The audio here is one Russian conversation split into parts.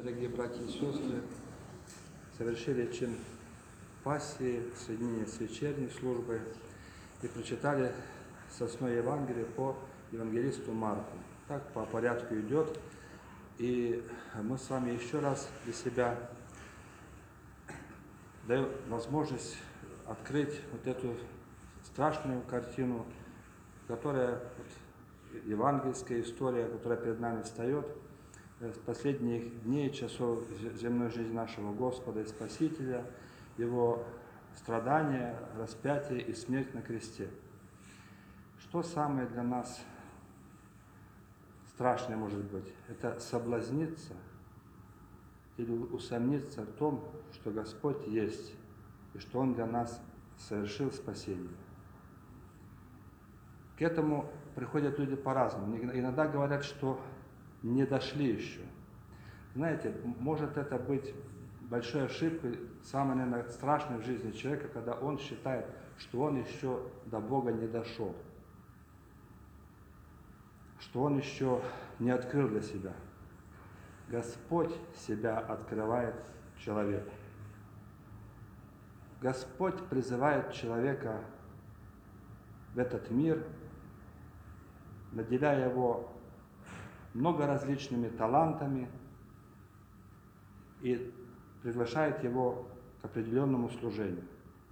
Дорогие братья и сестры, совершили чин пассии, соединение с вечерней службой и прочитали Сосное Евангелие по евангелисту Марку. Так по порядку идет, и мы с вами еще раз для себя даем возможность открыть вот эту страшную картину, которая евангельская история, которая перед нами встает с последних дней, часов земной жизни нашего Господа и Спасителя, Его страдания, распятие и смерть на кресте. Что самое для нас страшное может быть? Это соблазниться или усомниться в том, что Господь есть и что Он для нас совершил спасение. К этому приходят люди по-разному. Иногда говорят, что не дошли еще. Знаете, может это быть большой ошибкой, самой, наверное, страшной в жизни человека, когда он считает, что он еще до Бога не дошел, что он еще не открыл для себя. Господь себя открывает человеку. Господь призывает человека в этот мир, наделяя его много различными талантами и приглашает его к определенному служению.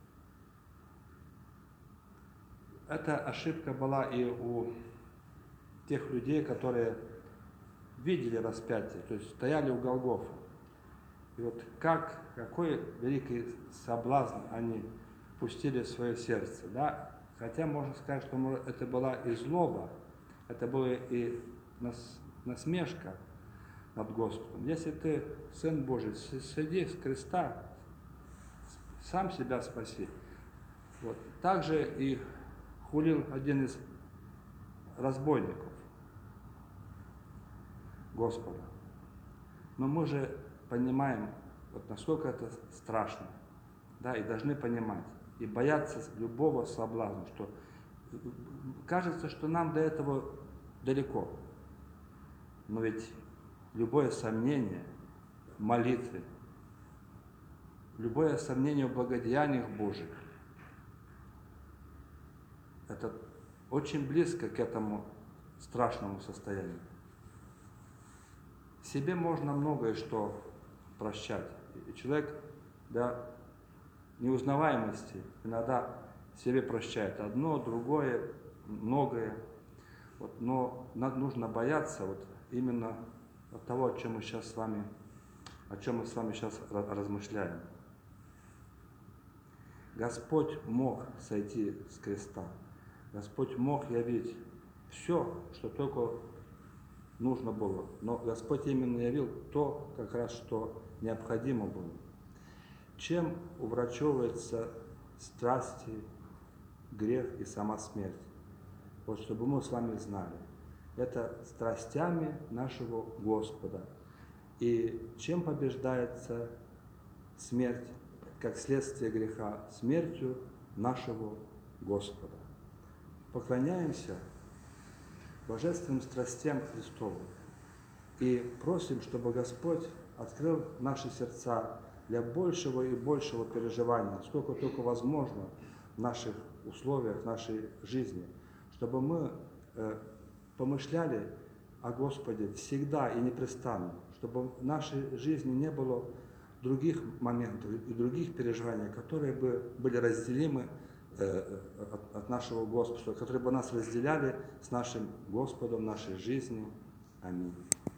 Эта ошибка была и у тех людей, которые видели распятие, то есть стояли у Голгофы. И вот какой великий соблазн они пустили в свое сердце, да? Хотя можно сказать, что это была и злоба, это была и насмешка над Господом. Если ты Сын Божий, сойди с креста, сам себя спаси. Вот. Также и хулил один из разбойников Господа. Но мы же понимаем, вот насколько это страшно, да, и должны понимать, и бояться любого соблазна, что кажется, что нам до этого далеко. Но ведь любое сомнение в молитве, любое сомнение в благодеяниях Божьих, это очень близко к этому страшному состоянию. Себе можно многое что прощать. И человек до неузнаваемости иногда себе прощает одно, другое, многое. Вот, но нужно бояться вот именно от того, о чем мы с вами сейчас размышляем. Господь мог сойти с креста. Господь мог явить все, что только нужно было. Но Господь именно явил то, как раз, что необходимо было. Чем уврачевывается страсти, грех и сама смерть? Вот чтобы мы с вами знали. Это страстями нашего Господа. И чем побеждается смерть, как следствие греха? Смертью нашего Господа. Поклоняемся божественным страстям Христовым и просим, чтобы Господь открыл наши сердца для большего и большего переживания, сколько только возможно в наших условиях, в нашей жизни, чтобы мы помышляли о Господе всегда и непрестанно, чтобы в нашей жизни не было других моментов и других переживаний, которые бы были разделимы от нашего Господа, которые бы нас разделяли с нашим Господом в нашей жизни. Аминь.